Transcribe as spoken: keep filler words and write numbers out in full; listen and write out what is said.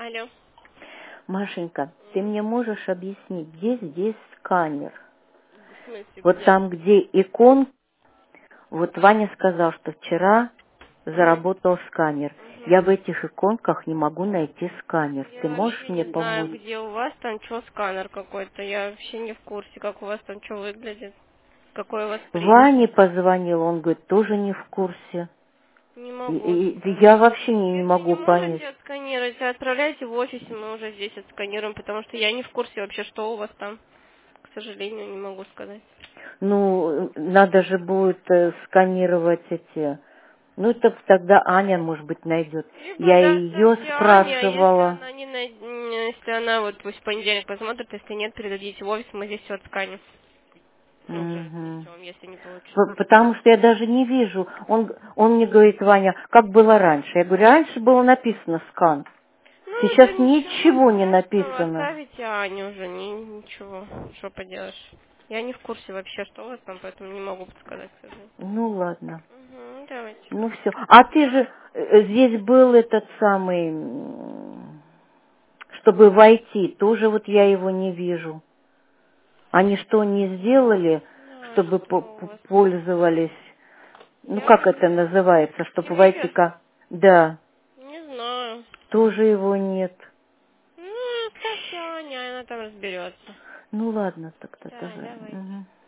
Алло. Машенька, ты мне можешь объяснить, где здесь сканер? В смысле, Вот где? там, где икон, вот Ваня сказал, что вчера Угу. заработал сканер. Угу. Я в этих иконках не могу найти сканер. Ты Я можешь вообще мне не знаю, помочь? где у вас там что сканер какой-то. Я вообще не в курсе, как у вас там что выглядит. Какой у вас принтер. Ване позвонил, он говорит, тоже не в курсе. Не И, могу и сказать. я вообще не, не Если не могу понять. можете отсканировать, отправляйте в офис, и мы уже здесь отсканируем, потому что я не в курсе вообще, что у вас там. К сожалению, не могу сказать. Ну, надо же будет э, сканировать эти... Ну, это тогда Аня, может быть, найдет. Либо Я да, ее ставьте Ане, а если спрашивала. она не най- м, если она вот пусть в понедельник посмотрит, если нет, передадите в офис, мы здесь все отсканим. Уже Мгм. отнесем, если не получится. П- Потому что я даже не вижу. Он, он мне говорит, Ваня, как было раньше? Я говорю, раньше было написано скан. Ну, Сейчас уже ничего ничего не страшного, написано. оставите Аню уже, не, ничего, что поделаешь. Я не в курсе вообще, что у вас там, поэтому не могу подсказать, к сожалению. Ну, ладно. Угу, давайте. Ну, все. А ты же, э, здесь был этот самый, м, чтобы войти, тоже вот я его не вижу. Они что, не сделали, Ну, чтобы что по- у по- вас? пользовались, ну, Я как не это знаю. называется, чтобы войти Кививер? ка... Да, Не знаю. тоже его нет. Ну, оставьте Аню, она там разберется. Ну, ладно, тогда Да, давай. давайте. Мгм.